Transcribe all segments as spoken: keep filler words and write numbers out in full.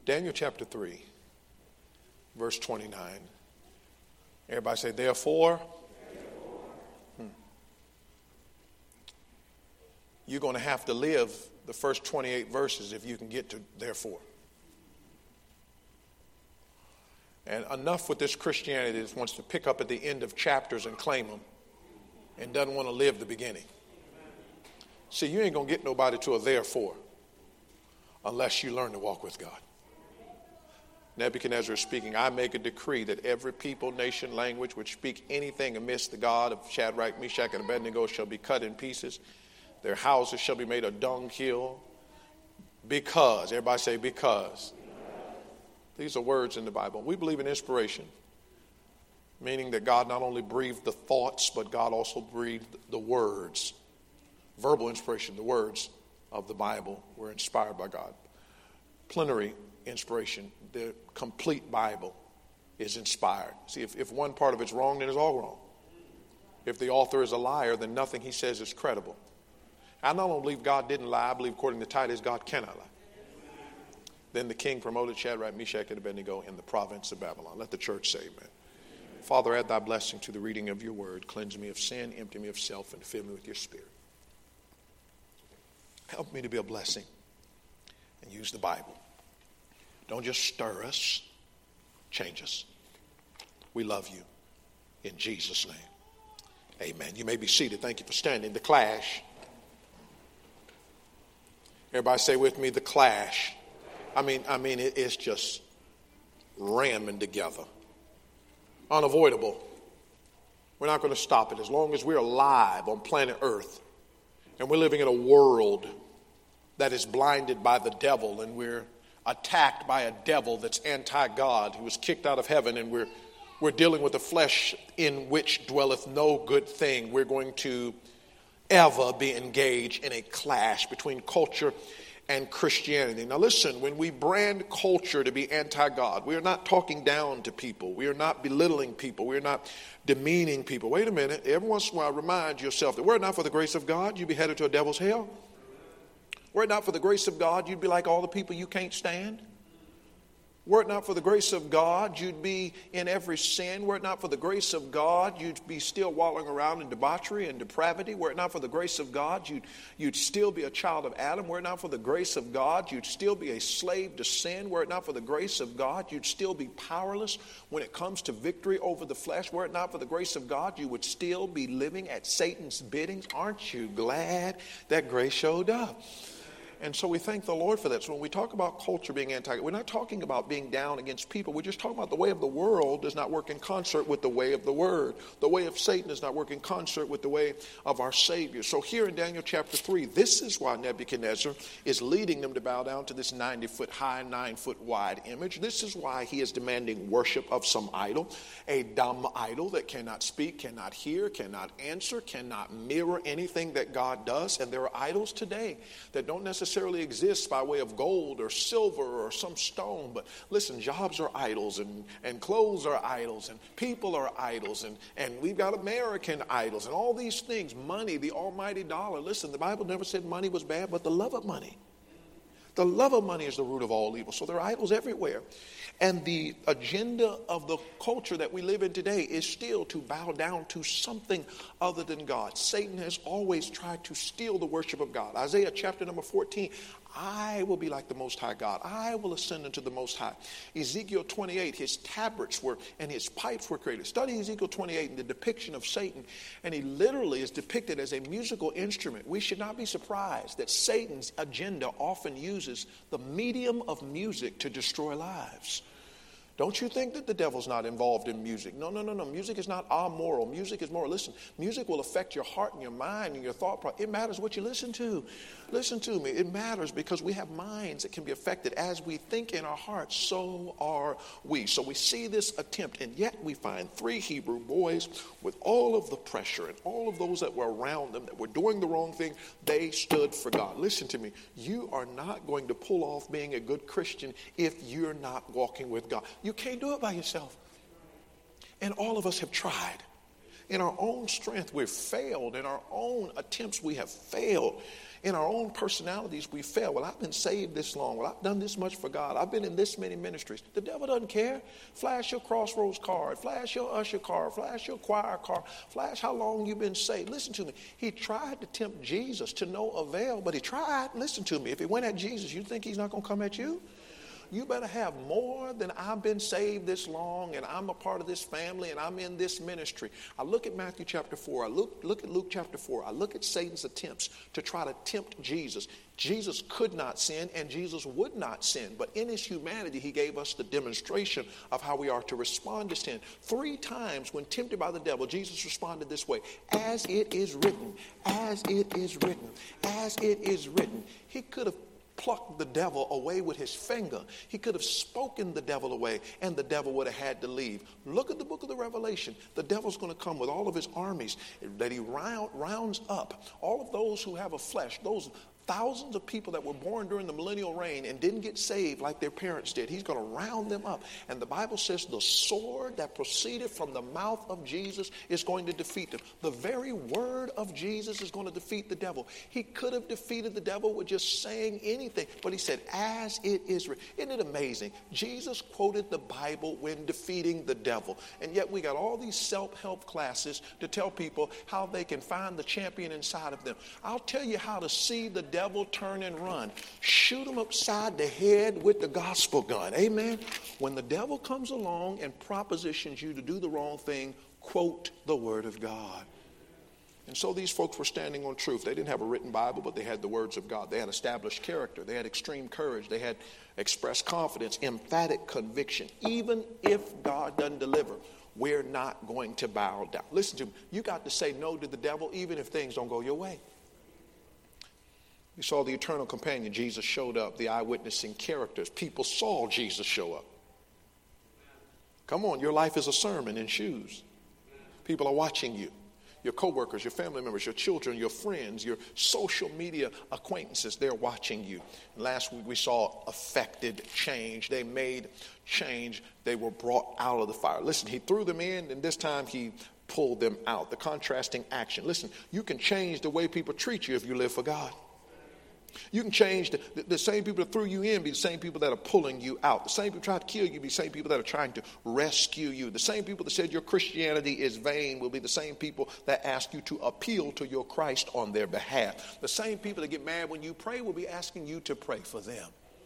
Daniel chapter three, verse twenty-nine. Everybody say, therefore. Hmm. You're going to have to live the first twenty-eight verses if you can get to therefore. And enough with this Christianity that wants to pick up at the end of chapters and claim them and doesn't want to live the beginning. See, you ain't going to get nobody to a therefore unless you learn to walk with God. Nebuchadnezzar is speaking, I make a decree that every people, nation, language which speak anything amiss the God of Shadrach, Meshach, and Abednego shall be cut in pieces. Their houses shall be made a dunghill because, everybody say because. These are words in the Bible. We believe in inspiration, meaning that God not only breathed the thoughts, but God also breathed the words. Verbal inspiration, the words of the Bible were inspired by God. Plenary inspiration, the complete Bible is inspired. See, if, if one part of it's wrong, then it's all wrong. If the author is a liar, then nothing he says is credible. I not only believe God didn't lie, I believe according to Titus, God cannot lie. Then the king promoted Shadrach, Meshach, and Abednego in the province of Babylon. Let the church say amen. Father, add thy blessing to the reading of your word. Cleanse me of sin, empty me of self, and fill me with your spirit. Help me to be a blessing and use the Bible. Don't just stir us, change us. We love you in Jesus' name. Amen. You may be seated. Thank you for standing. The clash. Everybody say with me, the clash. I mean, I mean, it, it's just ramming together. Unavoidable. We're not going to stop it as long as we're alive on planet Earth and we're living in a world that is blinded by the devil and we're attacked by a devil that's anti-God who was kicked out of heaven, and we're we're dealing with a flesh in which dwelleth no good thing. We're going to ever be engaged in a clash between culture and Christianity. Now listen, when we brand culture to be anti-God, we are not talking down to people. We are not belittling people. We are not demeaning people. Wait a minute. Every once in a while, remind yourself that were it not for the grace of God, you'd be headed to a devil's hell. Were it not for the grace of God, you'd be like all the people you can't stand. Were it not for the grace of God, you'd be in every sin. Were it not for the grace of God, you'd be still wallowing around in debauchery and depravity. Were it not for the grace of God, you'd, you'd still be a child of Adam. Were it not for the grace of God, you'd still be a slave to sin. Were it not for the grace of God, you'd still be powerless when it comes to victory over the flesh. Were it not for the grace of God, you would still be living at Satan's biddings. Aren't you glad that grace showed up? And so we thank the Lord for that. So when we talk about culture being anti, we're not talking about being down against people. We're just talking about the way of the world does not work in concert with the way of the word. The way of Satan does not work in concert with the way of our Savior. So here in Daniel chapter three, this is why Nebuchadnezzar is leading them to bow down to this ninety foot high, nine foot wide image. This is why he is demanding worship of some idol, a dumb idol that cannot speak, cannot hear, cannot answer, cannot mirror anything that God does. And there are idols today that don't necessarily necessarily exists by way of gold or silver or some stone. But listen, jobs are idols, and, and clothes are idols, and people are idols, and, and we've got American idols and all these things. Money, the almighty dollar. Listen, the Bible never said money was bad, but the love of money. The love of money is the root of all evil. So there are idols everywhere. And the agenda of the culture that we live in today is still to bow down to something other than God. Satan has always tried to steal the worship of God. Isaiah chapter number fourteen, I will be like the Most High God. I will ascend into the Most High. Ezekiel twenty-eight, his tabrets were and his pipes were created. Study Ezekiel twenty-eight and the depiction of Satan. And he literally is depicted as a musical instrument. We should not be surprised that Satan's agenda often uses the medium of music to destroy lives. Don't you think that the devil's not involved in music? No, no, no, no. Music is not amoral. Music is moral. Listen, music will affect your heart and your mind and your thought process. It matters what you listen to. Listen to me. It matters because we have minds that can be affected. As we think in our hearts, so are we. So we see this attempt, and yet we find three Hebrew boys with all of the pressure and all of those that were around them that were doing the wrong thing. They stood for God. Listen to me. You are not going to pull off being a good Christian if you're not walking with God. You can't do it by yourself. And all of us have tried. In our own strength, we've failed. In our own attempts, we have failed. In our own personalities, we fail. Well, I've been saved this long. Well, I've done this much for God. I've been in this many ministries. The devil doesn't care. Flash your Crossroads card. Flash your usher card. Flash your choir card. Flash how long you've been saved. Listen to me. He tried to tempt Jesus to no avail, but he tried. Listen to me. If he went at Jesus, you think he's not going to come at you? You better have more than I've been saved this long and I'm a part of this family and I'm in this ministry. I look at Matthew chapter four. I look, look at Luke chapter four. I look at Satan's attempts to try to tempt Jesus. Jesus could not sin and Jesus would not sin. But in his humanity, he gave us the demonstration of how we are to respond to sin. Three times when tempted by the devil, Jesus responded this way: as it is written, as it is written, as it is written. He could have plucked the devil away with his finger. He could have spoken the devil away and the devil would have had to leave. Look at the book of the Revelation. The devil's going to come with all of his armies that he round, rounds up. All of those who have a flesh, those thousands of people that were born during the millennial reign and didn't get saved like their parents did. He's going to round them up. And the Bible says the sword that proceeded from the mouth of Jesus is going to defeat them. The very word of Jesus is going to defeat the devil. He could have defeated the devil with just saying anything, but he said, as it is written. Isn't it amazing? Jesus quoted the Bible when defeating the devil. And yet we got all these self-help classes to tell people how they can find the champion inside of them. I'll tell you how to see the devil turn and run. Shoot him upside the head with the gospel gun. Amen. When the devil comes along and propositions you to do the wrong thing, quote the word of God. And so these folks were standing on truth. They didn't have a written Bible, but they had the words of God. They had established character. They had extreme courage. They had expressed confidence, emphatic conviction. Even if God doesn't deliver, we're not going to bow down. Listen to me. You got to say no to the devil even if things don't go your way. We saw the eternal companion. Jesus showed up, the eyewitnessing characters. People saw Jesus show up. Come on, your life is a sermon in shoes. People are watching you. Your coworkers, your family members, your children, your friends, your social media acquaintances, they're watching you. And last week we saw affected change. They made change. They were brought out of the fire. Listen, he threw them in, and this time he pulled them out. The contrasting action. Listen, you can change the way people treat you if you live for God. You can change the, the, the same people that threw you in be the same people that are pulling you out. The same people that try to kill you be the same people that are trying to rescue you. The same people that said your Christianity is vain will be the same people that ask you to appeal to your Christ on their behalf. The same people that get mad when you pray will be asking you to pray for them.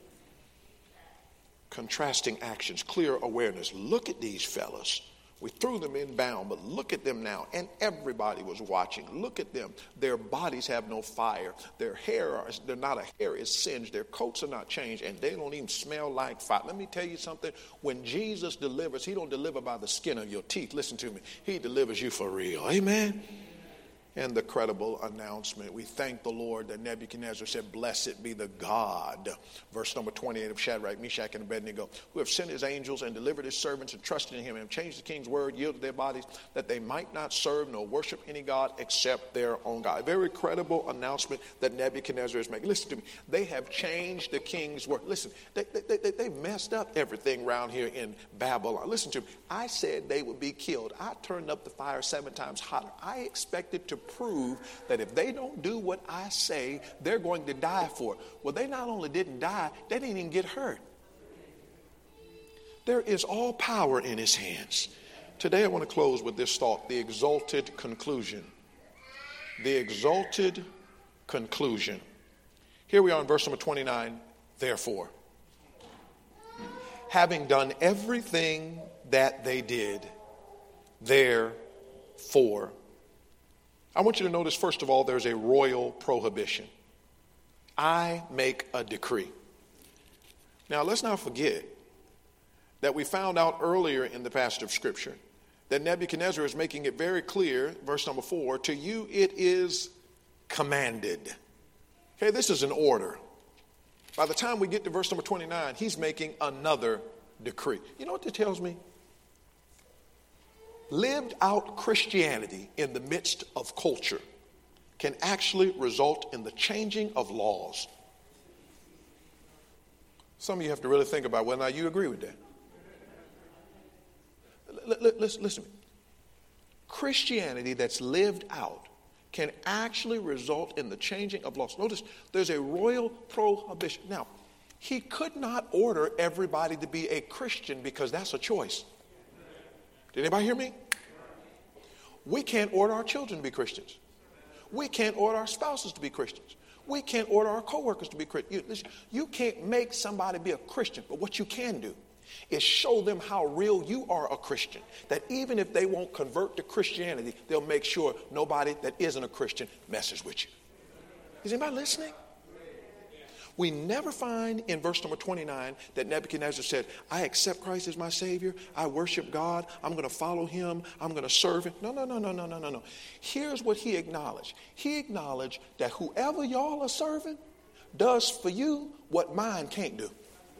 Contrasting actions, clear awareness. Look at these fellas. We threw them in bound, but look at them now. And everybody was watching. Look at them. Their bodies have no fire. Their hair, are, they're not a hair is singed. Their coats are not changed, and they don't even smell like fire. Let me tell you something. When Jesus delivers, he don't deliver by the skin of your teeth. Listen to me. He delivers you for real. Amen. And the credible announcement. We thank the Lord that Nebuchadnezzar said, blessed be the God, verse number twenty-eight of Shadrach, Meshach, and Abednego, who have sent his angels and delivered his servants and trusted in him and have changed the king's word, yielded their bodies, that they might not serve nor worship any God except their own God. A very credible announcement that Nebuchadnezzar is making. Listen to me. They have changed the king's word. Listen, they, they, they, they messed up everything around here in Babylon. Listen to me. I said they would be killed. I turned up the fire seven times hotter. I expected to prove that if they don't do what I say, they're going to die for it. Well, they not only didn't die, they didn't even get hurt. There is all power in his hands. Today I want to close with this thought, the exalted conclusion. The exalted conclusion. Here we are in verse number twenty-nine. Therefore, having done everything that they did, therefore, I want you to notice, first of all, there's a royal prohibition. I make a decree. Now, let's not forget that we found out earlier in the passage of Scripture that Nebuchadnezzar is making it very clear, verse number four, to you it is commanded. Okay, this is an order. By the time we get to verse number twenty-nine, he's making another decree. You know what that tells me? Lived out Christianity in the midst of culture can actually result in the changing of laws. Some of you have to really think about whether or not you agree with that. L- l- listen, listen to me. Christianity that's lived out can actually result in the changing of laws. Notice there's a royal prohibition. Now, he could not order everybody to be a Christian because that's a choice. Did anybody hear me? We can't order our children to be Christians. We can't order our spouses to be Christians. We can't order our coworkers to be Christians. You, listen, you can't make somebody be a Christian, but what you can do is show them how real you are a Christian. That even if they won't convert to Christianity, they'll make sure nobody that isn't a Christian messes with you. Is anybody listening? We never find in verse number twenty-nine that Nebuchadnezzar said, I accept Christ as my Savior. I worship God. I'm going to follow him. I'm going to serve him. No, no, no, no, no, no, no, no. Here's what he acknowledged. He acknowledged that whoever y'all are serving does for you what mine can't do.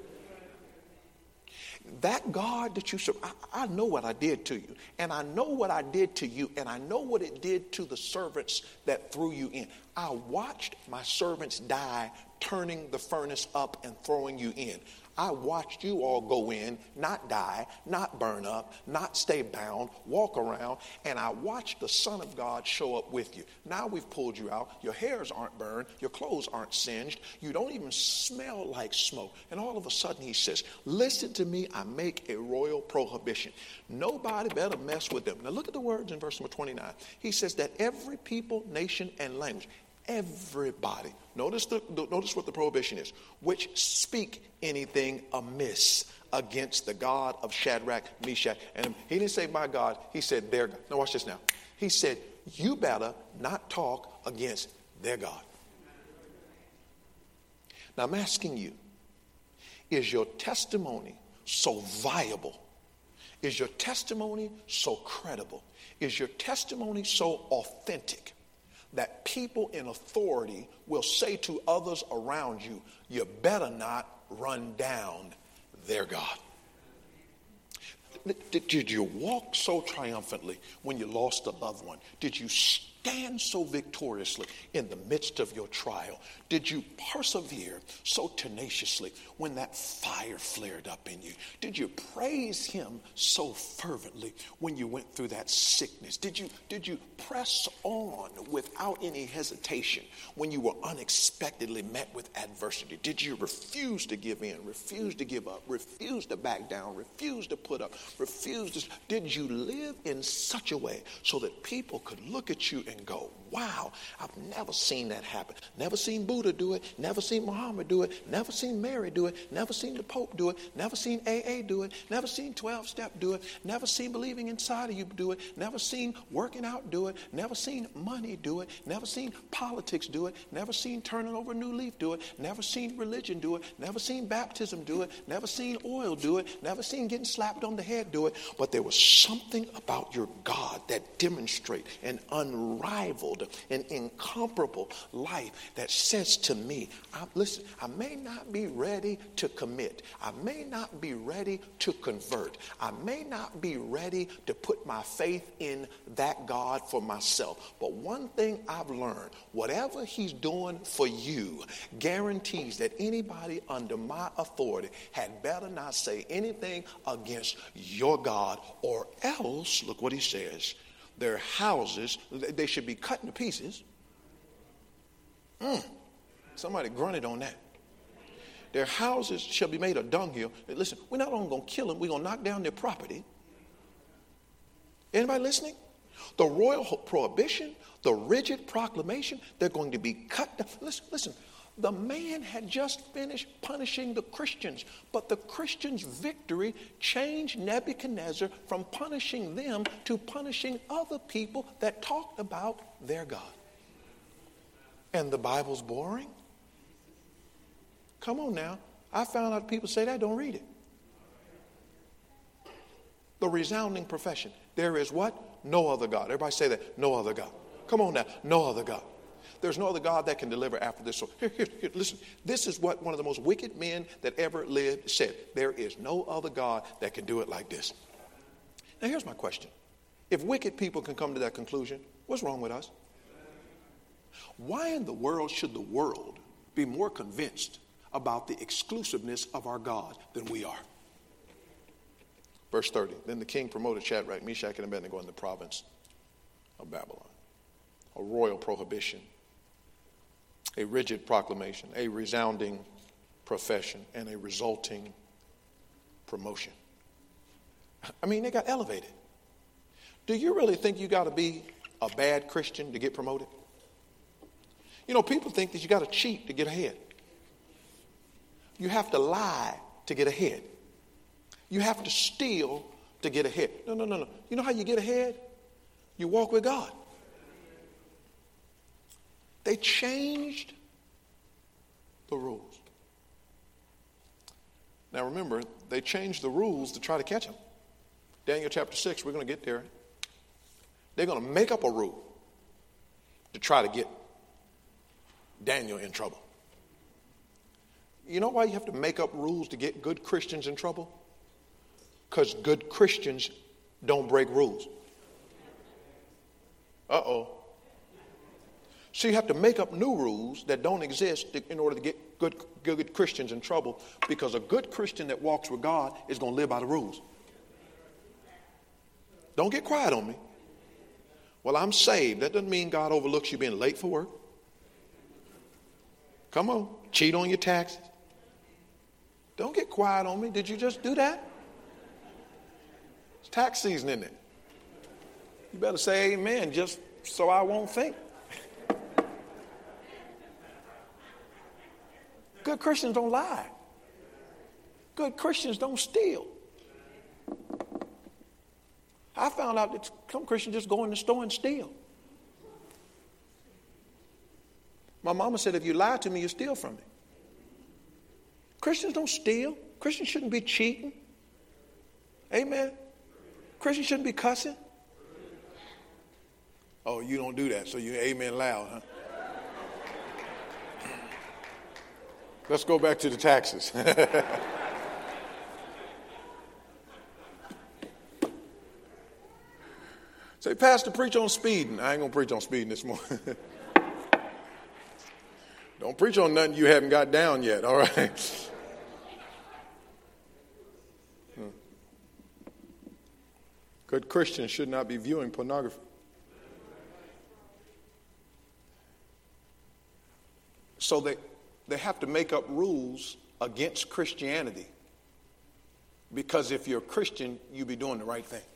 That God that you serve, I, I know what I did to you. And I know what I did to you. And I know what it did to the servants that threw you in. I watched my servants die, turning the furnace up and throwing you in. I watched you all go in, not die, not burn up, not stay bound, walk around, and I watched the Son of God show up with you. Now we've pulled you out. Your hairs aren't burned. Your clothes aren't singed. You don't even smell like smoke. And all of a sudden he says, listen to me, I make a royal prohibition. Nobody better mess with them. Now look at the words in verse number twenty-nine. He says that every people, nation, and language, everybody, notice the, notice what the prohibition is, which speak anything amiss against the God of Shadrach, Meshach, and he didn't say my God, he said their God. Now watch this now. He said, you better not talk against their God. Now I'm asking you, is your testimony so viable? Is your testimony so credible? Is your testimony so authentic that people in authority will say to others around you, you better not run down their God? Did you walk so triumphantly when you lost a loved one? Did you stand so victoriously in the midst of your trial? Did you persevere so tenaciously when that fire flared up in you? Did you praise him so fervently when you went through that sickness? Did you, did you press on without any hesitation when you were unexpectedly met with adversity? Did you refuse to give in, refuse to give up, refuse to back down, refuse to put up, refuse to... Did you live in such a way so that people could look at you and go, wow, I've never seen that happen. Never seen Buddha do it. Never seen Muhammad do it. Never seen Mary do it. Never seen the Pope do it. Never seen A A do it. Never seen twelve-step do it. Never seen believing inside of you do it. Never seen working out do it. Never seen money do it. Never seen politics do it. Never seen turning over a new leaf do it. Never seen religion do it. Never seen baptism do it. Never seen oil do it. Never seen getting slapped on the head do it. But there was something about your God that demonstrates an unrivaled an incomparable life that says to me, I, listen, I may not be ready to commit. I may not be ready to convert. I may not be ready to put my faith in that God for myself. But one thing I've learned, whatever he's doing for you guarantees that anybody under my authority had better not say anything against your God, or else, look what he says, their houses, they should be cut into pieces. Mm. Somebody grunted on that. Their houses shall be made a dunghill. Listen, we're not only going to kill them, we're going to knock down their property. Anybody listening? The royal prohibition, the rigid proclamation, they're going to be cut down. Listen, listen. The man had just finished punishing the Christians, but the Christians' victory changed Nebuchadnezzar from punishing them to punishing other people that talked about their God. And the Bible's boring? Come on now. I found out people say that, don't read it. The resounding profession. There is what? No other God. Everybody say that. No other God. Come on now. No other God. There's no other God that can deliver after this. So here, here, here, listen. This is what one of the most wicked men that ever lived said. There is no other God that can do it like this. Now here's my question. If wicked people can come to that conclusion, what's wrong with us? Why in the world should the world be more convinced about the exclusiveness of our God than we are? Verse thirty. Then the king promoted Shadrach, Meshach, and Abednego in the province of Babylon. a royal prohibition, a rigid proclamation, a resounding profession, and a resulting promotion. I mean, they got elevated. Do you really think you got to be a bad Christian to get promoted? You know, people think that you got to cheat to get ahead. You have to lie to get ahead. You have to steal to get ahead. No, no, no, no. You know how you get ahead? You walk with God. They changed the rules. Now remember, they changed the rules to try to catch him. Daniel chapter six, we're going to get there. They're going to make up a rule to try to get Daniel in trouble. You know why you have to make up rules to get good Christians in trouble? Because good Christians don't break rules. Uh-oh. So you have to make up new rules that don't exist in order to get good, good Christians in trouble, because a good Christian that walks with God is going to live by the rules. Don't get quiet on me. Well, I'm saved. That doesn't mean God overlooks you being late for work. Come on. Cheat on your taxes. Don't get quiet on me. Did you just do that? It's tax season, isn't it? You better say amen just so I won't think. Good Christians don't lie. Good Christians don't steal. I found out that some Christians just go in the store and steal. My mama said, if you lie to me, you steal from me. Christians don't steal. Christians shouldn't be cheating. Amen. Christians shouldn't be cussing. Oh, you don't do that, so you amen loud, huh? Let's go back to the taxes. Say, Pastor, preach on speeding. I ain't going to preach on speeding this morning. Don't preach on nothing you haven't got down yet, all right? Hmm. Good Christians should not be viewing pornography. So they, they have to make up rules against Christianity, because if you're a Christian, you be doing the right thing.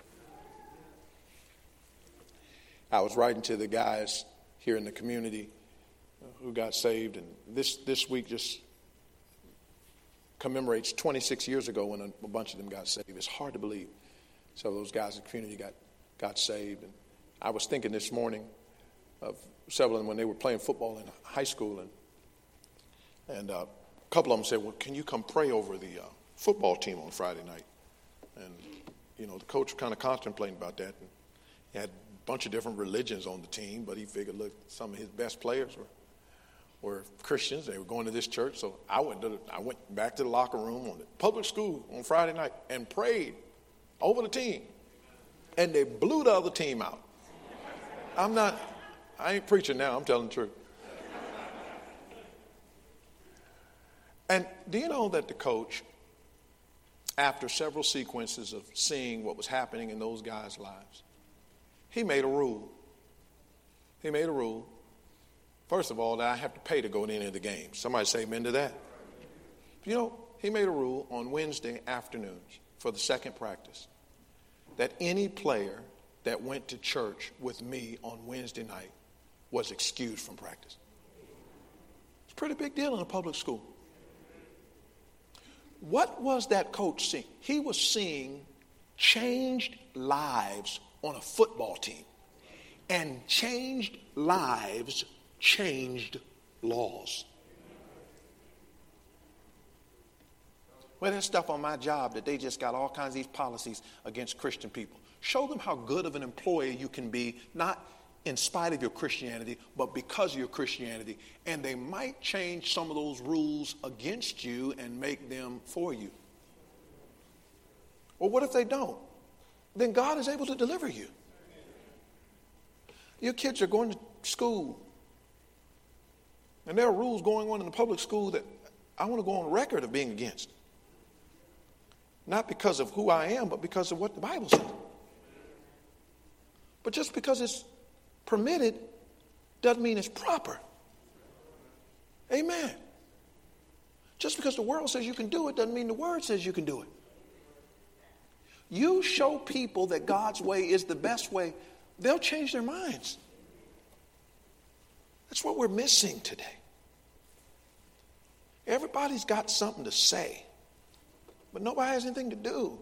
I was writing to the guys here in the community who got saved, and this, this week just commemorates twenty-six years ago when a, a bunch of them got saved. It's hard to believe. So those guys in the community got, got saved. And I was thinking this morning of several of them when they were playing football in high school, and and uh, a couple of them said, well, can you come pray over the uh, football team on Friday night? And, you know, the coach was kind of contemplating about that. And he had a bunch of different religions on the team, but he figured, look, some of his best players were, were Christians. They were going to this church. So I went, to the, I went back to the locker room on the public school on Friday night and prayed over the team. And they blew the other team out. I'm not, I ain't preaching now, I'm telling the truth. And do you know that the coach, after several sequences of seeing what was happening in those guys' lives, he made a rule. He made a rule, first of all, that I have to pay to go to any of the games. Somebody say amen to that. You know, he made a rule on Wednesday afternoons for the second practice that any player that went to church with me on Wednesday night was excused from practice. It's a pretty big deal in a public school. What was that coach seeing? He was seeing changed lives on a football team. And changed lives changed laws. Well, there's stuff on my job that they just got all kinds of these policies against Christian people. Show them how good of an employer you can be, not in spite of your Christianity, but because of your Christianity. And they might change some of those rules against you and make them for you. Well, what if they don't? Then God is able to deliver you. Your kids are going to school, and there are rules going on in the public school that I want to go on record of being against. Not because of who I am, but because of what the Bible says. But just because it's permitted doesn't mean it's proper. Amen. Just because the world says you can do it doesn't mean the word says you can do it. You show people that God's way is the best way, they'll change their minds. That's what we're missing today. Everybody's got something to say, but nobody has anything to do.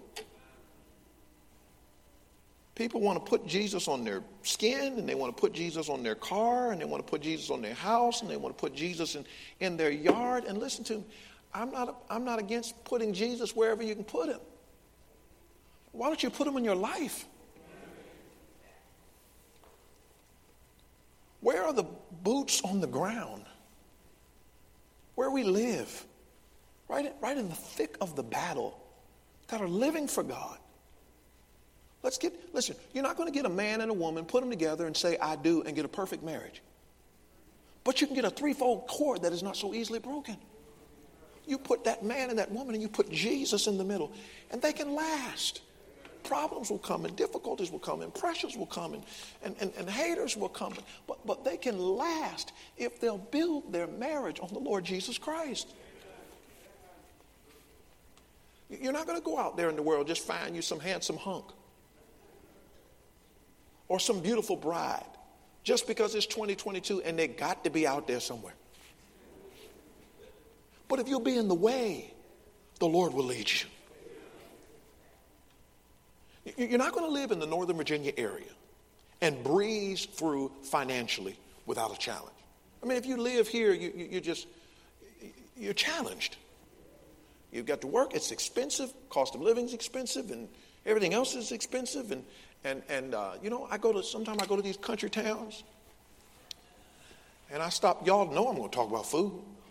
People want to put Jesus on their skin, and they want to put Jesus on their car, and they want to put Jesus on their house, and they want to put Jesus in, in their yard. And listen to me, I'm not, I'm not against putting Jesus wherever you can put him. Why don't you put him in your life? Where are the boots on the ground? Where we live, right, right in the thick of the battle, that are living for God. Let's get, listen, you're not going to get a man and a woman, put them together and say, I do, and get a perfect marriage. But you can get a threefold cord that is not so easily broken. You put that man and that woman and you put Jesus in the middle, and they can last. Problems will come and difficulties will come and pressures will come and, and, and, and haters will come. But, but they can last if they'll build their marriage on the Lord Jesus Christ. You're not going to go out there in the world just find you some handsome hunk or some beautiful bride just because it's twenty twenty-two and they got to be out there somewhere. But if you'll be in the way, the Lord will lead you. You're not going to live in the Northern Virginia area and breeze through financially without a challenge. I mean, if you live here, you, you, you just, you're challenged. You've got to work. It's expensive. Cost of living is expensive, and everything else is expensive. And, and, and uh, you know, I go to, sometimes I go to these country towns, and I stop. Y'all know I'm going to talk about food.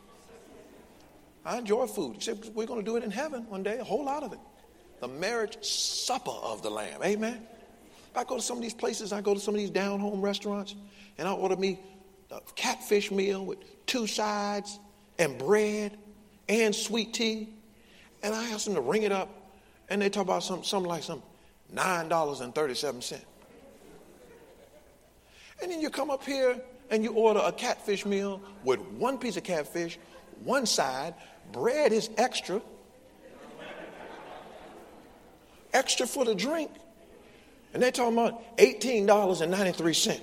I enjoy food, except we're going to do it in heaven one day, a whole lot of it. The marriage supper of the Lamb. Amen. I go to some of these places, I go to some of these down-home restaurants, and I order me a catfish meal with two sides and bread and sweet tea. And I ask them to ring it up, and they talk about some, something like some nine dollars and thirty-seven cents. And then you come up here and you order a catfish meal with one piece of catfish, one side, bread is extra, extra for the drink. And they're talking about eighteen dollars and ninety-three cents.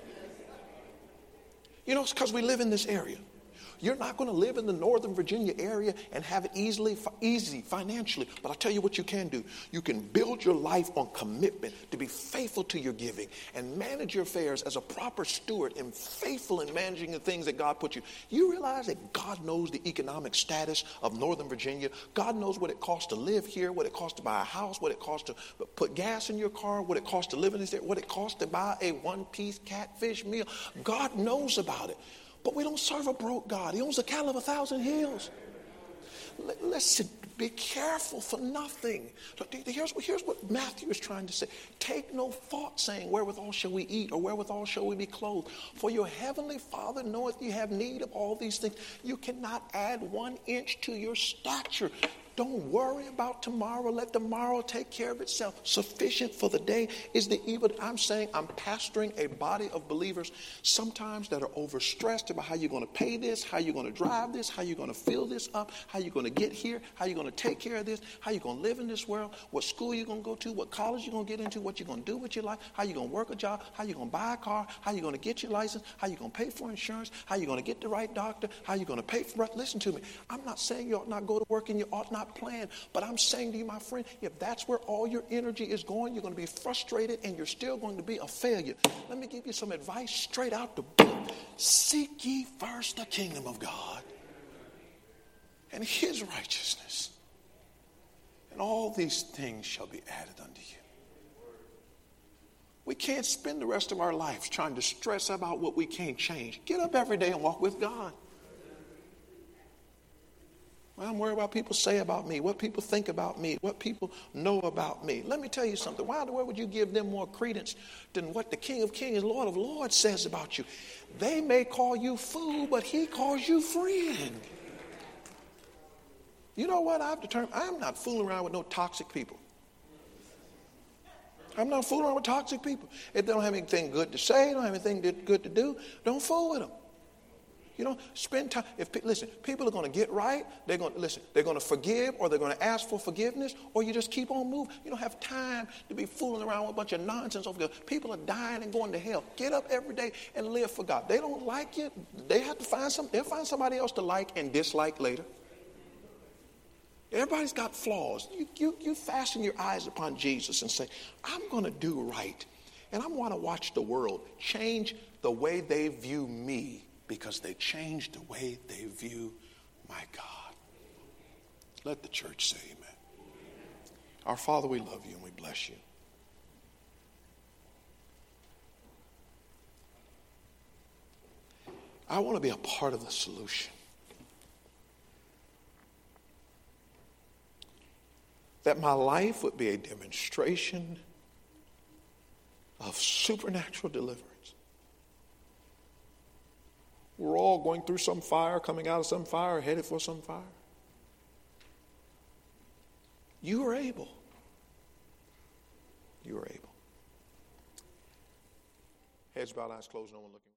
You know, it's because we live in this area. You're not going to live in the Northern Virginia area and have it easily, easy financially. But I'll tell you what you can do. You can build your life on commitment to be faithful to your giving and manage your affairs as a proper steward and faithful in managing the things that God put you. You realize that God knows the economic status of Northern Virginia. God knows what it costs to live here, what it costs to buy a house, what it costs to put gas in your car, what it costs to live in this area, what it costs to buy a one-piece catfish meal. God knows about it. But we don't serve a broke God. He owns the cattle of a thousand hills. Listen, be careful for nothing. Here's, here's what Matthew is trying to say. Take no thought saying, wherewithal shall we eat or wherewithal shall we be clothed? For your heavenly Father knoweth you have need of all these things. You cannot add one inch to your stature. Don't worry about tomorrow. Let tomorrow take care of itself. Sufficient for the day is the evil. I'm saying I'm pastoring a body of believers sometimes that are overstressed about how you're going to pay this, how you're going to drive this, how you're going to fill this up, how you're going to get here, how you're going to take care of this, how you're going to live in this world, what school you're going to go to, what college you're going to get into, what you're going to do with your life, how you're going to work a job, how you're going to buy a car, how you're going to get your license, how you're going to pay for insurance, how you're going to get the right doctor, how you're going to pay for it. Listen to me. I'm not saying you ought not go to work and you ought not plan. But I'm saying to you, my friend, if that's where all your energy is going, you're going to be frustrated and you're still going to be a failure. Let me give you some advice straight out the book. Seek ye first the kingdom of God and his righteousness, and all these things shall be added unto you. We can't spend the rest of our lives trying to stress about what we can't change. Get up every day and walk with God. I'm worried about what people say about me, what people think about me, what people know about me. Let me tell you something. Why in the world would you give them more credence than what the King of Kings, Lord of Lords says about you? They may call you fool, but he calls you friend. You know what? I've determined I'm not fooling around with no toxic people. I'm not fooling around with toxic people. If they don't have anything good to say, don't have anything good to do, don't fool with them. You know, spend time. If listen, people are going to get right. They're going to listen. They're going to forgive, or they're going to ask for forgiveness, or you just keep on moving. You don't have time to be fooling around with a bunch of nonsense over there. People are dying and going to hell. Get up every day and live for God. They don't like you. They have to find some. They'll find somebody else to like and dislike later. Everybody's got flaws. You, you, you fasten your eyes upon Jesus and say, I'm going to do right. And I want to watch the world change the way they view me, because they change the way they view my God. Let the church say amen. Our Father, we love you and we bless you. I want to be a part of the solution. That my life would be a demonstration of supernatural deliverance. We're all going through some fire, coming out of some fire, headed for some fire. You are able. You are able. Heads bowed, eyes closed, no one looking.